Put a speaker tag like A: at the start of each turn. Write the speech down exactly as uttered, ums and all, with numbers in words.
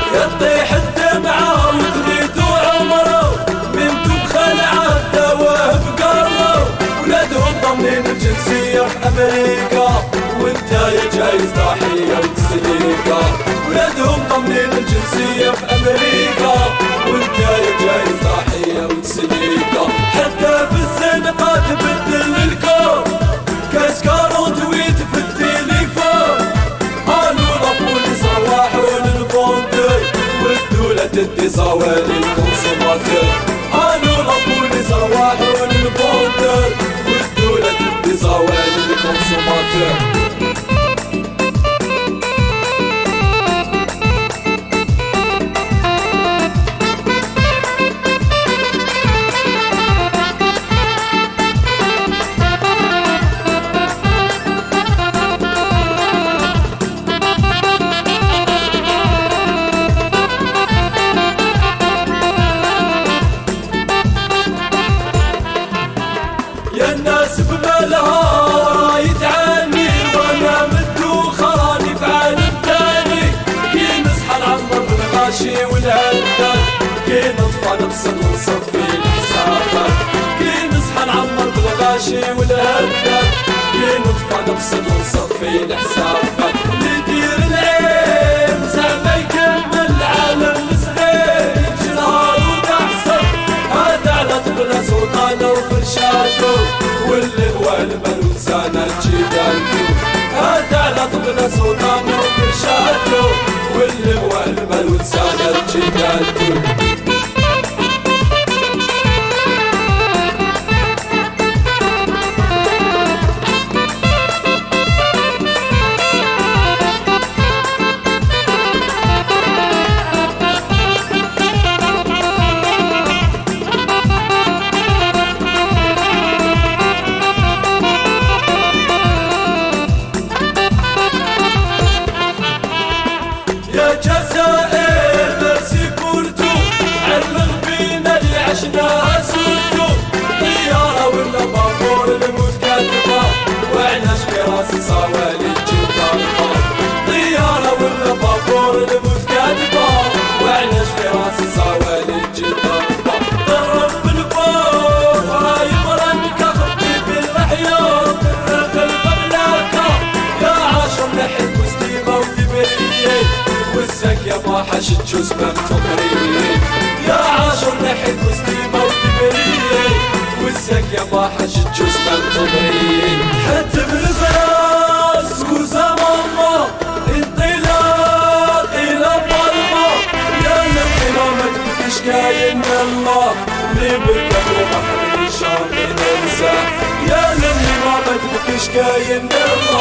A: يطيح الدمعة وتريد عمره من تبخل عالدواه بقرره. ولادهم ضامنين الجنسية في أمريكا وانت يا جايز ضحية وتسليكا. ولادهم ضامنين الجنسية في أمريكا وانت يا جايز ضحية وتسليكا. حتى في الزنقة تبدل الكون كاس كاروتويت في التليفون. قالوا لابوليس رواحوا للفوندر والدولة تدي صوالي الكونسوماتور. قالوا لابوليس رواحوا للفوندر والدولة تدي صوالي الكونسوماتور. يا الناس بمالها رايد عني وانا مدوخراني في عالم تاني. كي نصحى نعمر بالغاشي والهداد كي نطفى نغسل ونصفي الحسابات. كي نصحى نعمر بالغاشي والهداد كي نطفى نغسل ونصفي الحسابات. يدير العين زعما يكمل العالم الصغير يجي نهار وتحصل هذا على طفله سلطانه وفرشاته واللي هو المال وسانا جدالته. هذا على طفله سلطانه وفرشاته واللي هو المال وسانا جدالته. يا جزائر مرسي كورتو علم بينا اللي عشناها سورتو. طيارة ولا بابور الموت كاتبة وعناش في راسي صوالي الجدارة. طيارة ولا بابور الموت كاتبة وعناش في راسي صوالي الجدارة. ضرب بالفوق راي مرنكة خطي بالمحيط الرغل بملاكة. يا عاشر لحد وستيمة ودبرية والسك يا فاحش تجوز بمتقرية. يا عاشر لحد وستيمة ودبرية والسك يا فاحش تجوز بمتقرية. حتى بالفراس وزمامة انطلاق إلى بالما. يا لبنا ما تبكيش كاين الله اللي بالكبر ومحري شامل ننسى. يا لبنا ما تبكيش كاين الله